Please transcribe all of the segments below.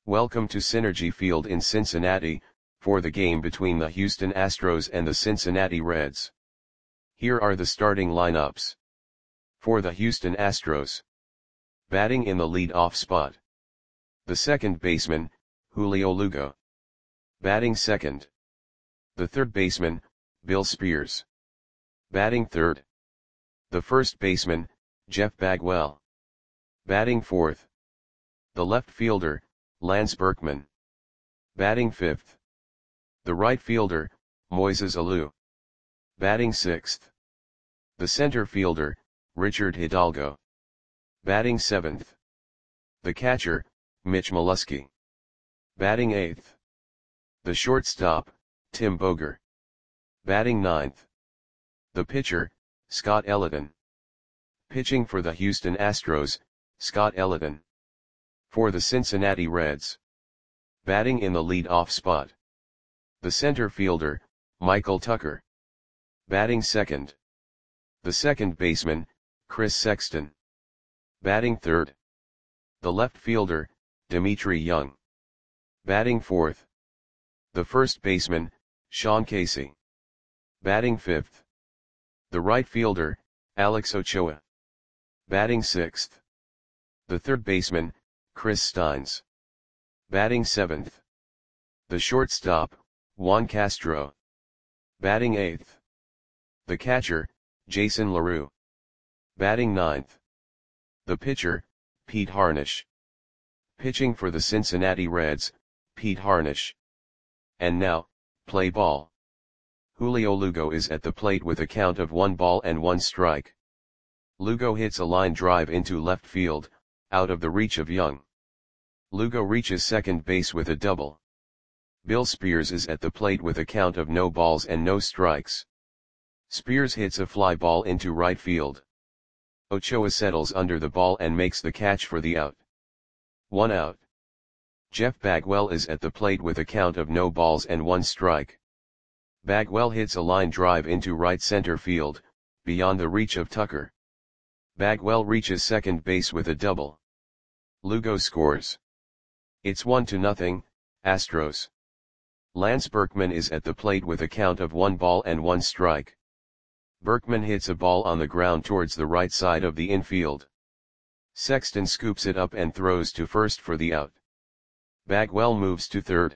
Welcome to Synergy Field in Cincinnati, for the game between the Houston Astros and the Cincinnati Reds. Here are the starting lineups. For the Houston Astros. Batting in the lead-off spot. The second baseman, Julio Lugo. Batting second. The third baseman, Bill Spears. Batting third. The first baseman, Jeff Bagwell. Batting fourth. The left fielder, Lance Berkman. Batting fifth. The right fielder, Moises Alou. Batting sixth. The center fielder, Richard Hidalgo. Batting seventh. The catcher, Mitch Molesky. Batting eighth. The shortstop, Tim Boger. Batting ninth. The pitcher, Scott Elliton. Pitching for the Houston Astros, Scott Elliton. For the Cincinnati Reds. Batting in the lead-off spot. The center fielder, Michael Tucker. Batting second. The second baseman, Chris Sexton. Batting third. The left fielder, Dimitri Young. Batting fourth. The first baseman, Sean Casey. Batting fifth. The right fielder, Alex Ochoa. Batting sixth. The third baseman, Chris Steins. Batting seventh. The shortstop, Juan Castro. Batting eighth. The catcher, Jason LaRue. Batting ninth. The pitcher, Pete Harnisch. Pitching for the Cincinnati Reds, Pete Harnisch. And now, play ball. Julio Lugo is at the plate with a count of 1-1 strike. Lugo hits a line drive into left field, out of the reach of Young. Lugo reaches second base with a double. Bill Spears is at the plate with a count of 0 strikes. Spears hits a fly ball into right field. Ochoa settles under the ball and makes the catch for the out. 1 out. Jeff Bagwell is at the plate with a count of 0 strike. Bagwell hits a line drive into right center field, beyond the reach of Tucker. Bagwell reaches second base with a double. Lugo scores. It's 1-0, Astros. Lance Berkman is at the plate with a count of 1 strike. Berkman hits a ball on the ground towards the right side of the infield. Sexton scoops it up and throws to first for the out. Bagwell moves to third.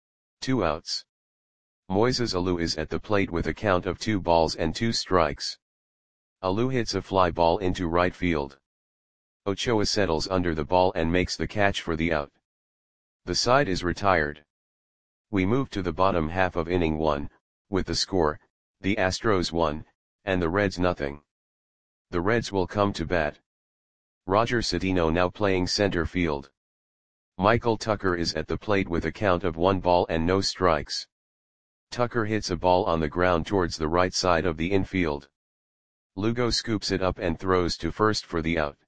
2 outs. Moises Alou is at the plate with a count of 2 strikes. Alou hits a fly ball into right field. Ochoa settles under the ball and makes the catch for the out. The side is retired. We move to the bottom half of inning 1, with the score, the Astros 1, and the Reds 0. The Reds will come to bat. Roger Cedeno now playing center field. Michael Tucker is at the plate with a count of 1 strikes. Tucker hits a ball on the ground towards the right side of the infield. Lugo scoops it up and throws to first for the out.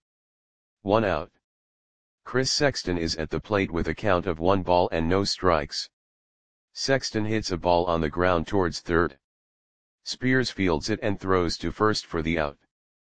1 out. Chris Sexton is at the plate with a count of 1 strikes. Sexton hits a ball on the ground towards third. Spears fields it and throws to first for the out.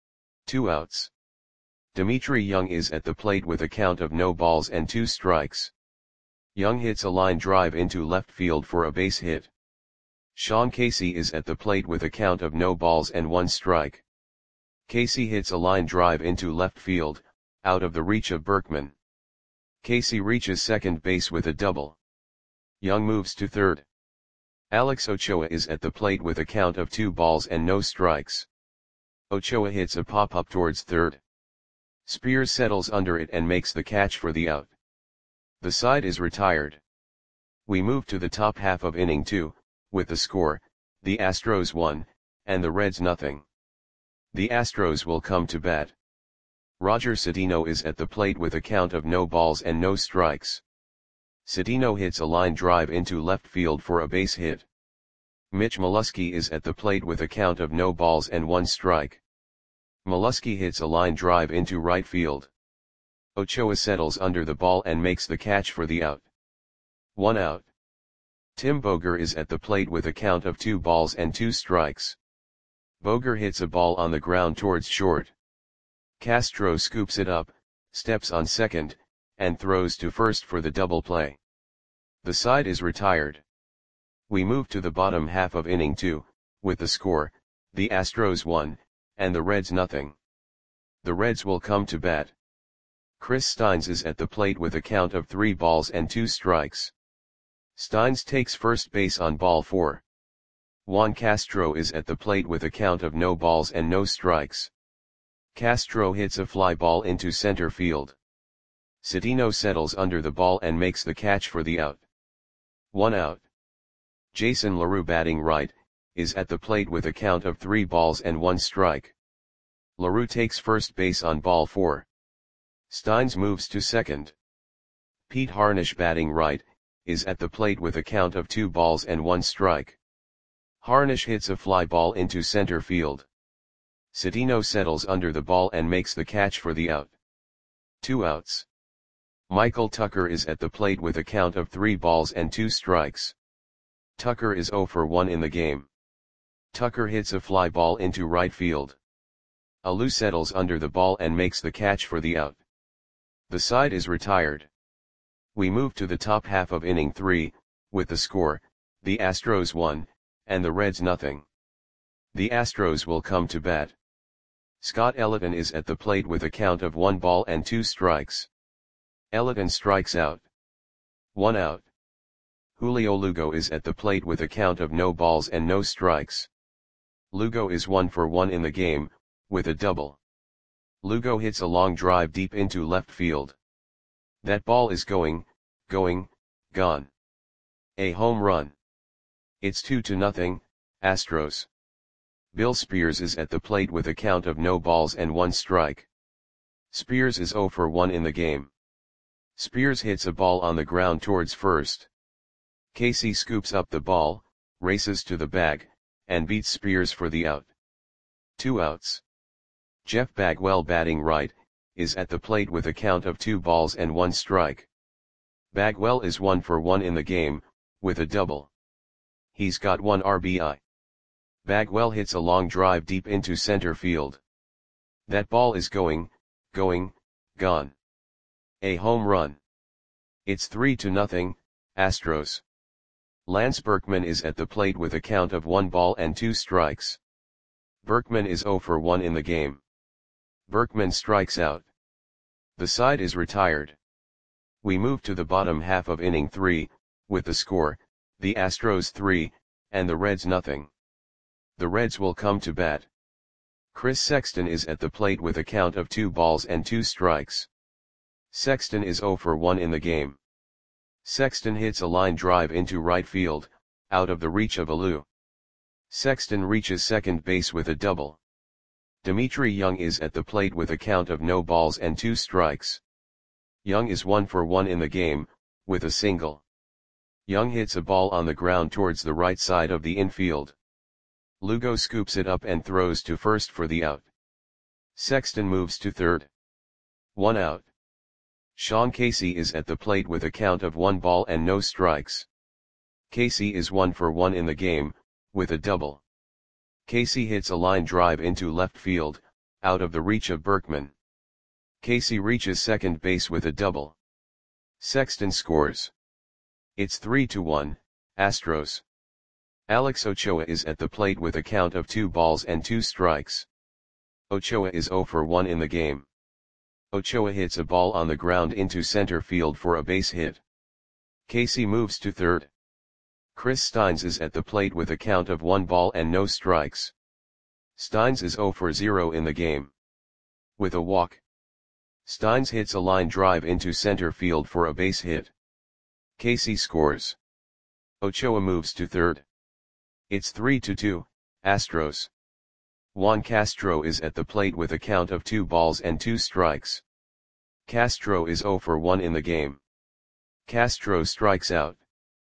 2 outs. Dimitri Young is at the plate with a count of 0 strikes. Young hits a line drive into left field for a base hit. Sean Casey is at the plate with a count of 1 strike. Casey hits a line drive into left field, out of the reach of Berkman. Casey reaches second base with a double. Young moves to third. Alex Ochoa is at the plate with a count of 2 strikes. Ochoa hits a pop-up towards third. Spears settles under it and makes the catch for the out. The side is retired. We move to the top half of inning 2, with the score, the Astros 1, and the Reds 0. The Astros will come to bat. Roger Cedeno is at the plate with a count of 0 strikes. Cedeno hits a line drive into left field for a base hit. Mitch Molesky is at the plate with a count of 1 strike. Molesky hits a line drive into right field. Ochoa settles under the ball and makes the catch for the out. 1 out. Tim Boger is at the plate with a count of 2 strikes. Boger hits a ball on the ground towards short. Castro scoops it up, steps on second, and throws to first for the double play. The side is retired. We move to the bottom half of inning 2, with the score, the Astros 1, and the Reds nothing. The Reds will come to bat. Chris Steins is at the plate with a count of 3 balls and 2 strikes. Steins takes first base on ball 4. Juan Castro is at the plate with a count of no balls and no strikes. Castro hits a fly ball into center field. Citino settles under the ball and makes the catch for the out. 1 out. Jason LaRue batting right, is at the plate with a count of 3 balls and 1 strike. LaRue takes first base on ball 4. Steins moves to second. Pete Harnisch batting right, is at the plate with a count of 2 balls and 1 strike. Harnisch hits a fly ball into center field. Citino settles under the ball and makes the catch for the out. 2 outs. Michael Tucker is at the plate with a count of 3 balls and 2 strikes. Tucker is 0 for 1 in the game. Tucker hits a fly ball into right field. Alou settles under the ball and makes the catch for the out. The side is retired. We move to the top half of inning 3, with the score, the Astros 1, and the Reds nothing. The Astros will come to bat. Scott Ellington is at the plate with a count of 1 ball and 2 strikes. Ellington strikes out. 1 out. Julio Lugo is at the plate with a count of no balls and no strikes. Lugo is 1 for 1 in the game, with a double. Lugo hits a long drive deep into left field. That ball is going, gone. A home run. It's 2-0, Astros. Bill Spears is at the plate with a count of no balls and 1 strike. Spears is 0 for 1 in the game. Spears hits a ball on the ground towards first. Casey scoops up the ball, races to the bag, and beats Spears for the out. 2 outs. Jeff Bagwell batting right, is at the plate with a count of 2 balls and 1 strike. Bagwell is 1 for 1 in the game, with a double. He's got 1 RBI. Bagwell hits a long drive deep into center field. That ball is going, gone. A home run. It's 3-0, Astros. Lance Berkman is at the plate with a count of 1 ball and 2 strikes. Berkman is 0 for 1 in the game. Berkman strikes out. The side is retired. We move to the bottom half of inning 3, with the score, the Astros 3, and the Reds nothing. The Reds will come to bat. Chris Sexton is at the plate with a count of 2 balls and 2 strikes. Sexton is 0 for 1 in the game. Sexton hits a line drive into right field, out of the reach of Alou. Sexton reaches second base with a double. Dimitri Young is at the plate with a count of no balls and 2 strikes. Young is 1 for 1 in the game, with a single. Young hits a ball on the ground towards the right side of the infield. Lugo scoops it up and throws to first for the out. Sexton moves to third. 1 out. Sean Casey is at the plate with a count of 1 ball and no strikes. Casey is 1 for 1 in the game, with a double. Casey hits a line drive into left field, out of the reach of Berkman. Casey reaches second base with a double. Sexton scores. It's 3-1, Astros. Alex Ochoa is at the plate with a count of 2 balls and 2 strikes. Ochoa is 0 for 1 in the game. Ochoa hits a ball on the ground into center field for a base hit. Casey moves to third. Chris Steins is at the plate with a count of 1 ball and no strikes. Steins is 0 for 0 in the game. With a walk. Steins hits a line drive into center field for a base hit. Casey scores. Ochoa moves to third. It's 3-2, Astros. Juan Castro is at the plate with a count of 2 balls and 2 strikes. Castro is 0 for 1 in the game. Castro strikes out.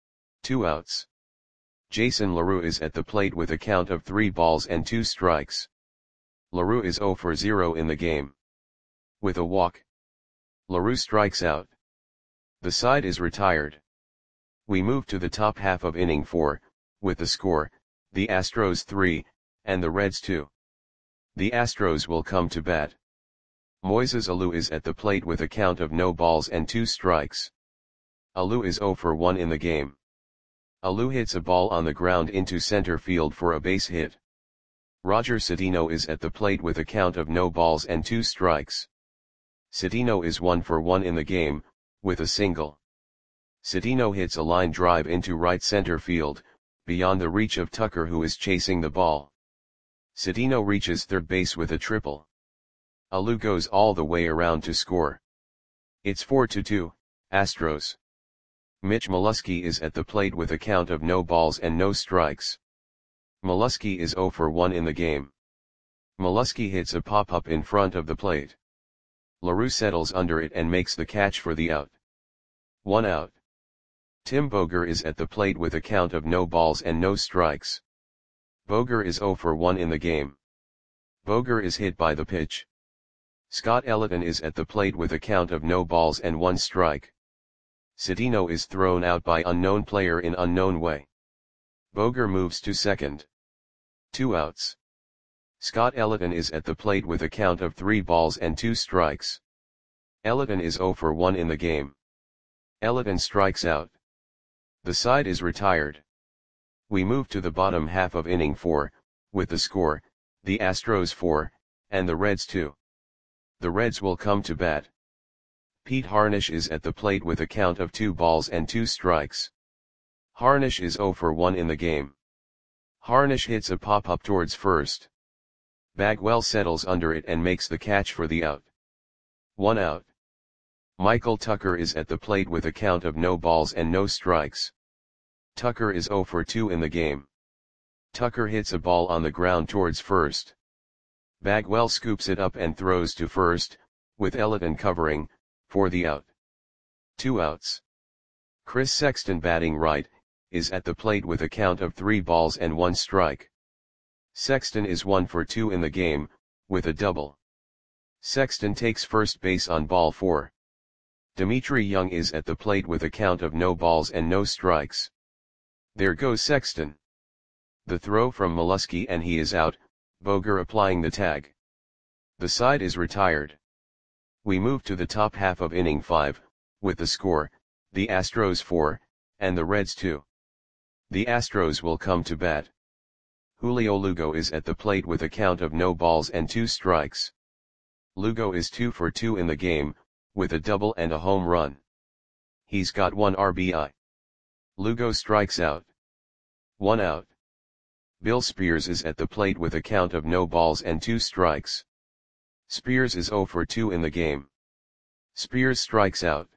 2 outs. Jason LaRue is at the plate with a count of 3 balls and 2 strikes. LaRue is 0 for 0 in the game. With a walk. LaRue strikes out. The side is retired. We move to the top half of inning 4, with the score, the Astros 3, and the Reds 2. The Astros will come to bat. Moises Alou is at the plate with a count of no balls and 2 strikes. Alou is 0 for 1 in the game. Alou hits a ball on the ground into center field for a base hit. Roger Cedeno is at the plate with a count of no balls and 2 strikes. Cedeno is 1 for 1 in the game, with a single. Cedeno hits a line drive into right center field, beyond the reach of Tucker, who is chasing the ball. Cedeno reaches third base with a triple. Alou goes all the way around to score. It's 4-2, Astros. Mitch Molesky is at the plate with a count of no balls and no strikes. Molesky is 0 for 1 in the game. Molesky hits a pop-up in front of the plate. LaRue settles under it and makes the catch for the out. 1 out. Tim Boger is at the plate with a count of no balls and no strikes. Boger is 0 for 1 in the game. Boger is hit by the pitch. Scott Elliton is at the plate with a count of no balls and 1 strike. Cedeno is thrown out by unknown player in unknown way. Boger moves to second. 2 outs. Scott Elliton is at the plate with a count of 3 balls and 2 strikes. Elliton is 0 for 1 in the game. Elliton strikes out. The side is retired. We move to the bottom half of inning 4, with the score, the Astros 4, and the Reds 2. The Reds will come to bat. Pete Harnisch is at the plate with a count of 2 balls and 2 strikes. Harnisch is 0 for 1 in the game. Harnisch hits a pop-up towards first. Bagwell settles under it and makes the catch for the out. 1 out. Michael Tucker is at the plate with a count of no balls and no strikes. Tucker is 0 for 2 in the game. Tucker hits a ball on the ground towards first. Bagwell scoops it up and throws to first, with Elliton covering, for the out. 2 outs. Chris Sexton, batting right, is at the plate with a count of 3 balls and 1 strike. Sexton is 1 for 2 in the game, with a double. Sexton takes first base on ball 4. Dimitri Young is at the plate with a count of no balls and no strikes. There goes Sexton. The throw from Molesky and he is out, Boger applying the tag. The side is retired. We move to the top half of inning 5, with the score, the Astros 4, and the Reds 2. The Astros will come to bat. Julio Lugo is at the plate with a count of no balls and 2 strikes. Lugo is 2 for 2 in the game, with a double and a home run. He's got 1 RBI. Lugo strikes out. 1 out. Bill Spears is at the plate with a count of no balls and 2 strikes. Spears is 0 for 2 in the game. Spears strikes out.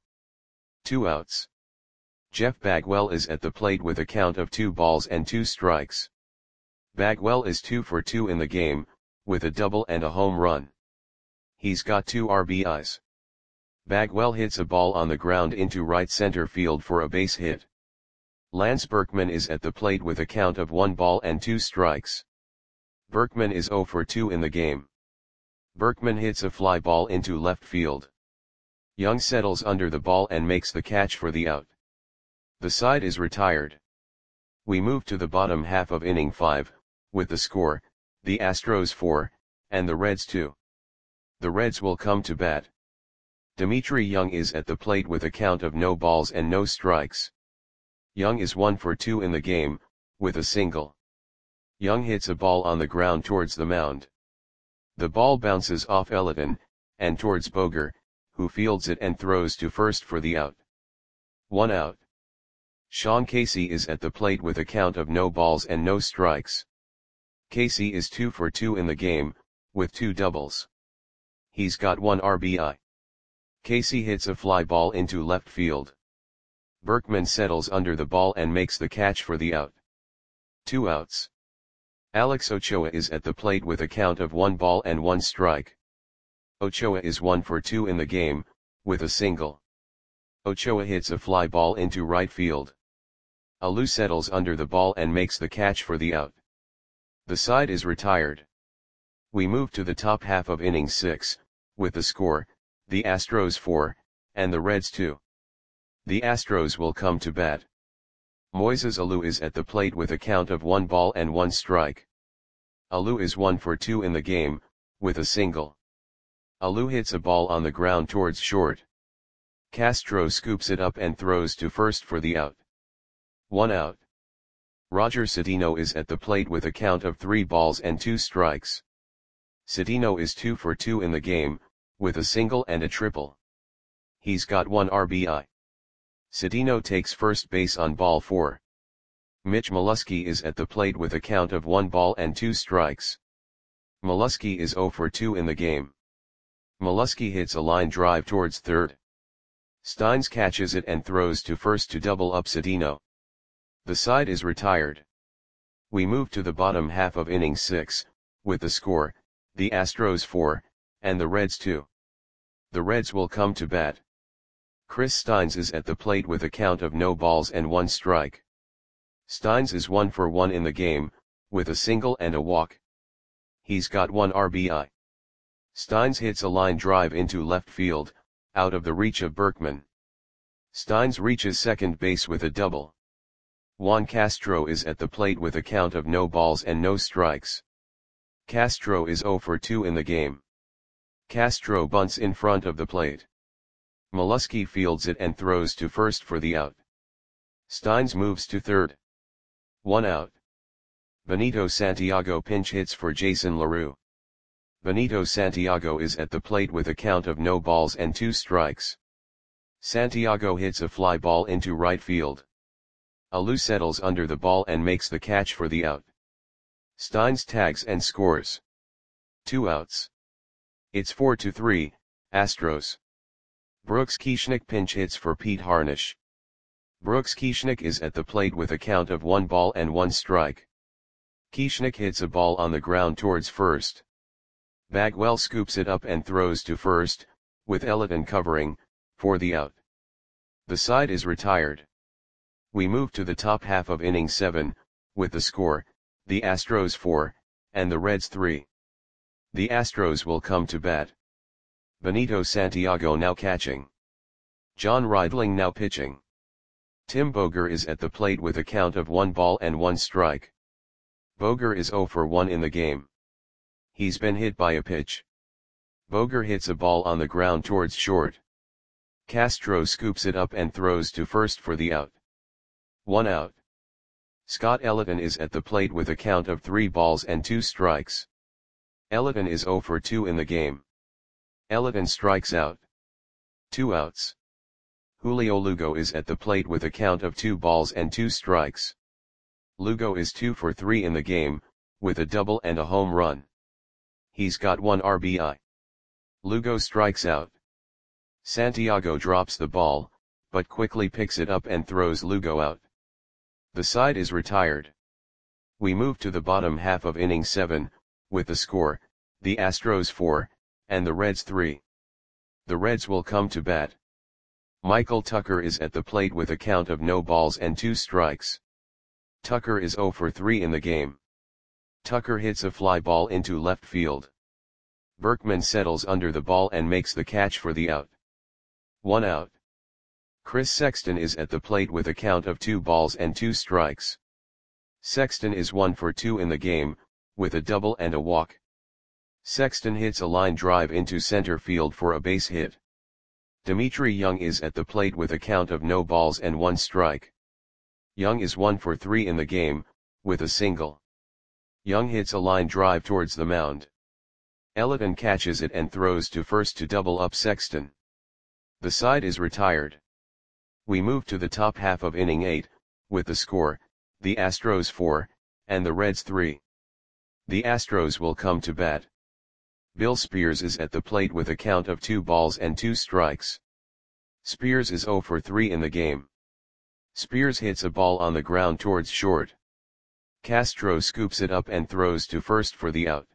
2 outs. Jeff Bagwell is at the plate with a count of 2 balls and 2 strikes. Bagwell is 2 for 2 in the game, with a double and a home run. He's got 2 RBIs. Bagwell hits a ball on the ground into right center field for a base hit. Lance Berkman is at the plate with a count of 1 ball and 2 strikes. Berkman is 0 for 2 in the game. Berkman hits a fly ball into left field. Young settles under the ball and makes the catch for the out. The side is retired. We move to the bottom half of inning 5, with the score, the Astros 4, and the Reds 2. The Reds will come to bat. Dimitri Young is at the plate with a count of no balls and no strikes. Young is 1 for 2 in the game, with a single. Young hits a ball on the ground towards the mound. The ball bounces off Elliton, and towards Boger, who fields it and throws to first for the out. 1 out. Sean Casey is at the plate with a count of no balls and no strikes. Casey is 2 for 2 in the game, with 2 doubles. He's got 1 RBI. Casey hits a fly ball into left field. Berkman settles under the ball and makes the catch for the out. 2 outs. Alex Ochoa is at the plate with a count of 1 ball and 1 strike. Ochoa is 1 for 2 in the game, with a single. Ochoa hits a fly ball into right field. Alou settles under the ball and makes the catch for the out. The side is retired. We move to the top half of inning 6, with the score, the Astros 4, and the Reds 2. The Astros will come to bat. Moises Alou is at the plate with a count of 1 ball and 1 strike. Alou is 1 for 2 in the game, with a single. Alou hits a ball on the ground towards short. Castro scoops it up and throws to first for the out. 1 out. Roger Cedeno is at the plate with a count of 3 balls and 2 strikes. Cedeno is 2 for 2 in the game, with a single and a triple. He's got 1 RBI. Cedeno takes first base on ball 4. Mitch Molesky is at the plate with a count of 1 ball and 2 strikes. Molesky is 0 for 2 in the game. Molesky hits a line drive towards third. Steins catches it and throws to first to double up Cedeno. The side is retired. We move to the bottom half of inning 6, with the score, the Astros 4, and the Reds 2. The Reds will come to bat. Chris Steins is at the plate with a count of no balls and 1 strike. Steins is 1 for 1 in the game, with a single and a walk. He's got 1 RBI. Steins hits a line drive into left field, out of the reach of Berkman. Steins reaches second base with a double. Juan Castro is at the plate with a count of no balls and no strikes. Castro is 0 for 2 in the game. Castro bunts in front of the plate. Molesky fields it and throws to first for the out. Steins moves to third. 1 out. Benito Santiago pinch hits for Jason LaRue. Benito Santiago is at the plate with a count of no balls and 2 strikes. Santiago hits a fly ball into right field. Alou settles under the ball and makes the catch for the out. Steins tags and scores. 2 outs. It's 4-3, Astros. Brooks Kieschnick pinch hits for Pete Harnisch. Brooks Kieschnick is at the plate with a count of 1 ball and 1 strike. Kieschnick hits a ball on the ground towards first. Bagwell scoops it up and throws to first, with Ellington covering, for the out. The side is retired. We move to the top half of inning 7, with the score, the Astros 4, and the Reds 3. The Astros will come to bat. Benito Santiago now catching. John Reidling now pitching. Tim Boger is at the plate with a count of 1 ball and 1 strike. Boger is 0 for 1 in the game. He's been hit by a pitch. Boger hits a ball on the ground towards short. Castro scoops it up and throws to first for the out. 1 out. Scott Ellington is at the plate with a count of 3 balls and 2 strikes. Ellington is 0 for 2 in the game. Ellington strikes out. 2 outs. Julio Lugo is at the plate with a count of 2 balls and 2 strikes. Lugo is 2 for 3 in the game, with a double and a home run. He's got 1 RBI. Lugo strikes out. Santiago drops the ball, but quickly picks it up and throws Lugo out. The side is retired. We move to the bottom half of inning 7, with the score, the Astros 4, and the Reds 3. The Reds will come to bat. Michael Tucker is at the plate with a count of no balls and 2 strikes. Tucker is 0 for 3 in the game. Tucker hits a fly ball into left field. Berkman settles under the ball and makes the catch for the out. 1 out. Chris Sexton is at the plate with a count of 2 balls and 2 strikes. Sexton is 1 for 2 in the game, with a double and a walk. Sexton hits a line drive into center field for a base hit. Dimitri Young is at the plate with a count of no balls and 1 strike. Young is 1 for 3 in the game, with a single. Young hits a line drive towards the mound. Ellington catches it and throws to first to double up Sexton. The side is retired. We move to the top half of inning 8, with the score, the Astros 4, and the Reds 3. The Astros will come to bat. Bill Spears is at the plate with a count of 2 balls and 2 strikes. Spears is 0 for 3 in the game. Spears hits a ball on the ground towards short. Castro scoops it up and throws to first for the out.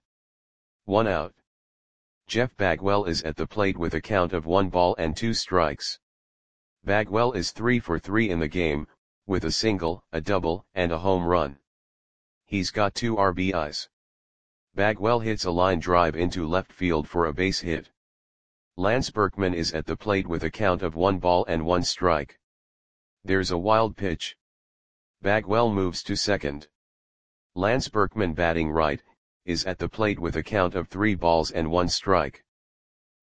1 out. Jeff Bagwell is at the plate with a count of 1 ball and 2 strikes. Bagwell is 3 for 3 in the game, with a single, a double, and a home run. He's got 2 RBIs. Bagwell hits a line drive into left field for a base hit. Lance Berkman is at the plate with a count of 1 ball and 1 strike. There's a wild pitch. Bagwell moves to second. Lance Berkman, batting right, is at the plate with a count of 3 balls and 1 strike.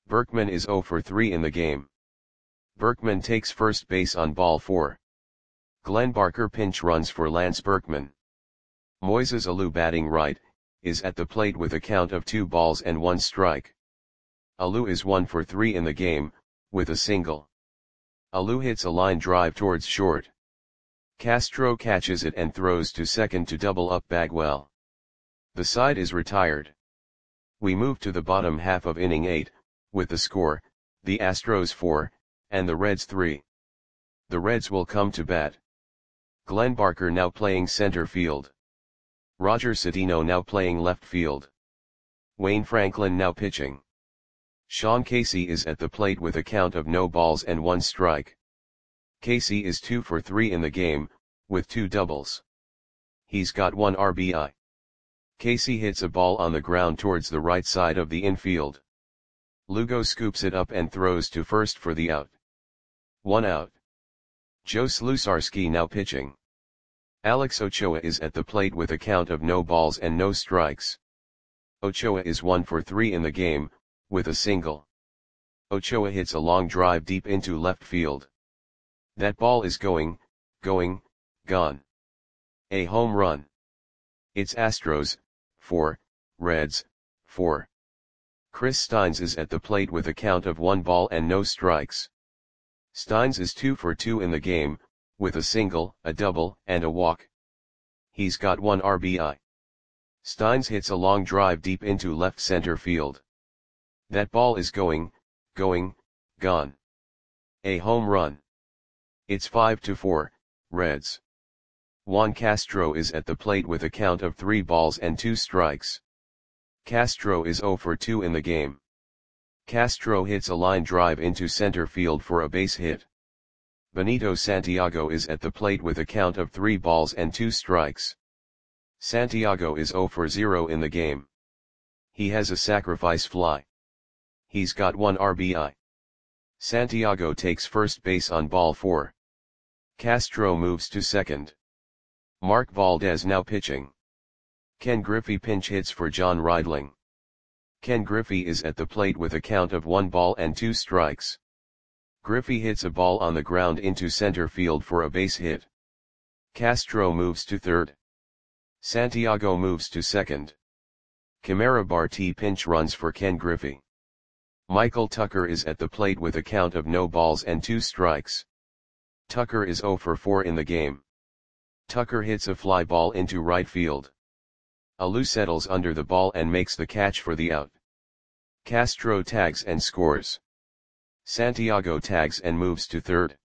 Berkman is 0 for 3 in the game. Berkman takes first base on ball 4. Glenn Barker pinch runs for Lance Berkman. Moises Alou batting right, is at the plate with a count of 2 balls and 1 strike. Alou is 1 for 3 in the game, with a single. Alou hits a line drive towards short. Castro catches it and throws to second to double up Bagwell. The side is retired. We move to the bottom half of inning 8, with the score, the Astros 4, and the Reds 3. The Reds will come to bat. Glenn Barker now playing center field. Roger Cedeno now playing left field. Wayne Franklin now pitching. Sean Casey is at the plate with a count of no balls and 1 strike. Casey is 2 for 3 in the game, with 2 doubles. He's got 1 RBI. Casey hits a ball on the ground towards the right side of the infield. Lugo scoops it up and throws to first for the out. 1 out. Joe Slusarski now pitching. Alex Ochoa is at the plate with a count of no balls and no strikes. Ochoa is 1 for 3 in the game, with a single. Ochoa hits a long drive deep into left field. That ball is going, gone. A home run. It's Astros, 4, Reds, 4. Chris Steins is at the plate with a count of 1 ball and no strikes. Steins is 2 for 2 in the game, with a single, a double, and a walk. He's got 1 RBI. Steins hits a long drive deep into left center field. That ball is going, gone. A home run. It's 5-4, Reds. Juan Castro is at the plate with a count of 3 balls and 2 strikes. Castro is 0 for 2 in the game. Castro hits a line drive into center field for a base hit. Benito Santiago is at the plate with a count of 3 balls and 2 strikes. Santiago is 0 for 0 in the game. He has a sacrifice fly. He's got 1 RBI. Santiago takes first base on ball 4. Castro moves to second. Mark Valdez now pitching. Ken Griffey pinch hits for John Reidling. Ken Griffey is at the plate with a count of 1 ball and 2 strikes. Griffey hits a ball on the ground into center field for a base hit. Castro moves to third. Santiago moves to second. Camara Barti pinch runs for Ken Griffey. Michael Tucker is at the plate with a count of no balls and 2 strikes. Tucker is 0 for 4 in the game. Tucker hits a fly ball into right field. Alou settles under the ball and makes the catch for the out. Castro tags and scores. Santiago tags and moves to third.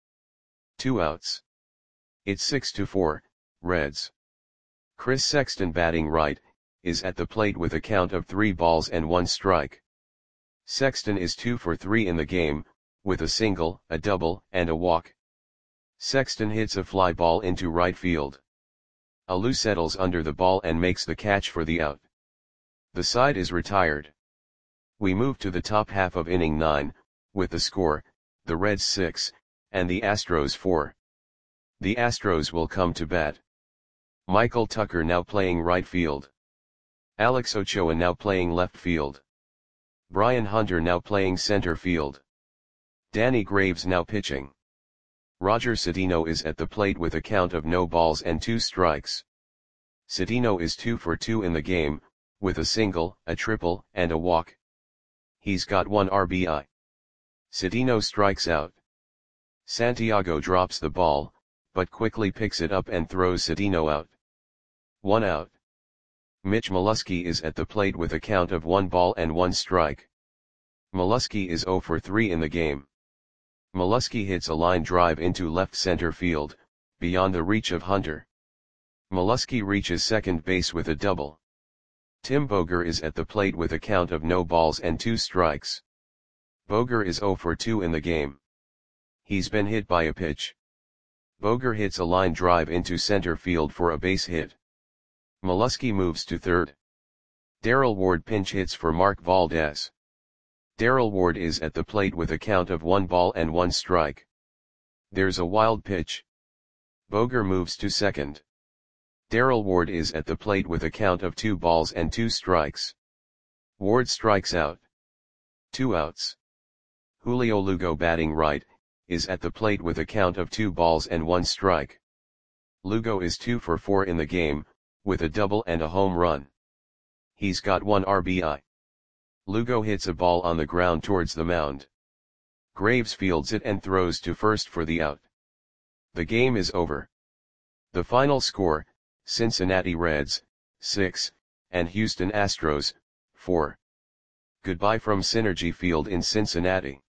2 outs. It's 6-4, Reds. Chris Sexton batting right, is at the plate with a count of 3 balls and 1 strike. Sexton is 2 for 3 in the game, with a single, a double, and a walk. Sexton hits a fly ball into right field. Alou settles under the ball and makes the catch for the out. The side is retired. We move to the top half of inning 9, with the score, the Reds 6, and the Astros 4. The Astros will come to bat. Michael Tucker now playing right field. Alex Ochoa now playing left field. Brian Hunter now playing center field. Danny Graves now pitching. Roger Cedeno is at the plate with a count of no balls and 2 strikes. Cedeno is 2 for 2 in the game, with a single, a triple, and a walk. He's got 1 RBI. Cedeno strikes out. Santiago drops the ball, but quickly picks it up and throws Cedeno out. 1 out. Mitch Molesky is at the plate with a count of 1 ball and 1 strike. Molesky is 0 for 3 in the game. Molesky hits a line drive into left center field, beyond the reach of Hunter. Molesky reaches second base with a double. Tim Boger is at the plate with a count of no balls and 2 strikes. Boger is 0 for 2 in the game. He's been hit by a pitch. Boger hits a line drive into center field for a base hit. Molesky moves to third. Darrell Ward pinch hits for Mark Valdez. Darrell Ward is at the plate with a count of 1 ball and 1 strike. There's a wild pitch. Boger moves to second. Darrell Ward is at the plate with a count of 2 balls and 2 strikes. Ward strikes out. 2 outs. Julio Lugo batting right, is at the plate with a count of 2 balls and 1 strike. Lugo is 2 for 4 in the game, with a double and a home run. He's got 1 RBI. Lugo hits a ball on the ground towards the mound. Graves fields it and throws to first for the out. The game is over. The final score, Cincinnati Reds, 6, and Houston Astros, 4. Goodbye from Synergy Field in Cincinnati.